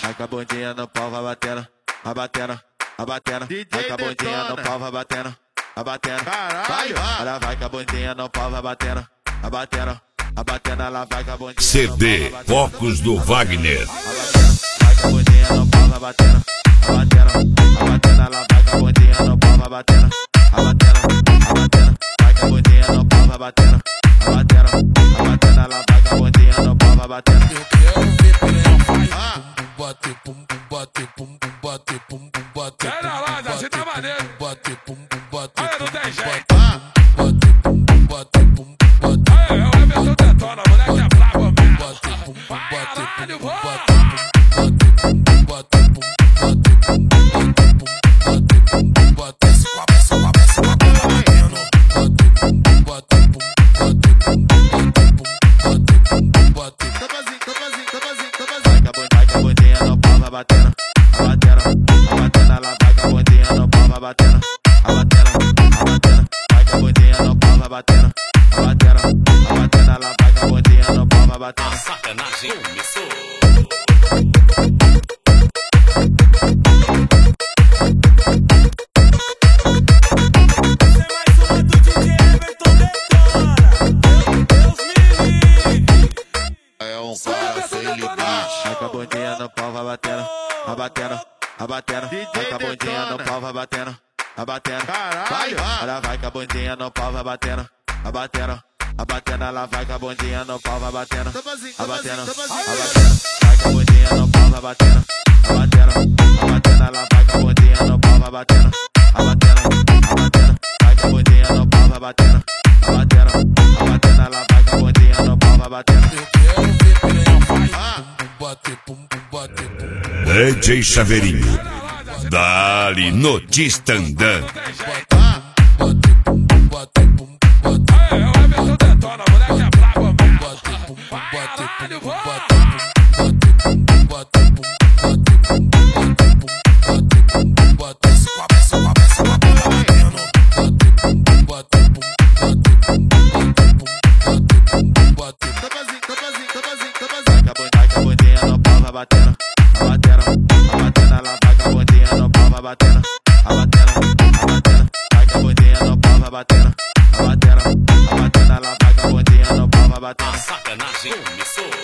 Vai com a bundinha no pau, vai batendo, vai batendo, vai batendo. Vai com a bundinha no pau, vai batendo, vai batendo. Caralho. Ela vai com a bundinha no pau, vai batendo, vai batendo, vai batendo. Ela vai com a bundinha CD Focos do Wagner. Vai com a bundinha no pau, vai batendo, vai batendo, vai batendo. Ela vai com a bundinha no pau, vai batendo, vai batendo, vai batendo. Vai com a bundinha no pau, vai batendo, vai batendo, vai batendo. Ela vai com a bundinha no pau, vai batendo. Eu quero ver piranha faz bum bater, bum bater, bum bater, bum bater. Pera lá, assim tá maneiro. Bater, bum bater. Olha, não tem jeito. Bater, bum bater, bum bater. É o Everton Detona, moleque é brabo mesmo. Bater, bum bater, Caralho, bum vó. bater, bum bater, bum bater, bum bater, bum bater. Se cobre, se cobre, se cobre, menino. Bater, bum bater, bum bater, bum bater, bum bater. Vai com a bundinha no pau, vai batendo, vai batendo, vai batendo. Ela vai com a bundinha no pau, vai batendo, vai batendo, vai batendo. Vai com a bundinha no pau, vai batendo, vai batendo, vai batendo. Ela vai com a bundinha no pau, vai batendo. Sacanagem começou. É um cara sem limite. Vai com a bundinha no pau, vai batendo, vai batendo, vai batendo. Vai com a bundinha no pau, vai batendo, vai batendo. Caralho. Ela vai com a bundinha no pau, vai batendo, vai batendo, vai batendo. Ela vai com a bundinha no pau, vai batendo, vai batendo, vai batendo. Vai com a bundinha no pau, vai batendo, vai batendo, vai batendo. Ela vai com a bundinha no pau, vai batendo, vai batendo, vai batendo. Vai com a bundinha no pau, vai batendo, vai batendo, vai batendo. Ela vai com a bundinha no pau, vai batendo. Eu quero ver piranha faz bum bater, bum bater, bum DJ Chaveirinho. Dali no Tistandã. bater, bum bater, bum bater. É o Everton Detona, moleque é brabo mesmo. Bater, bum bater, Caralho, bum vó. bater, bum bater, bum bater, bum bater, bum bater. Se cobre, se cobre, se cobre, menino. Bater, bum bater, bum bater, bum bater, bum bater. Vai com a bundinha no pau, vai batendo, vai batendo, vai batendo. Ela vai com a bundinha no pau, vai batendo, vai batendo, vai batendo. Vai com a bundinha no pau, vai batendo, vai batendo, vai batendo. Ela vai com a bundinha no pau, vai batendo. Sacanagem começou.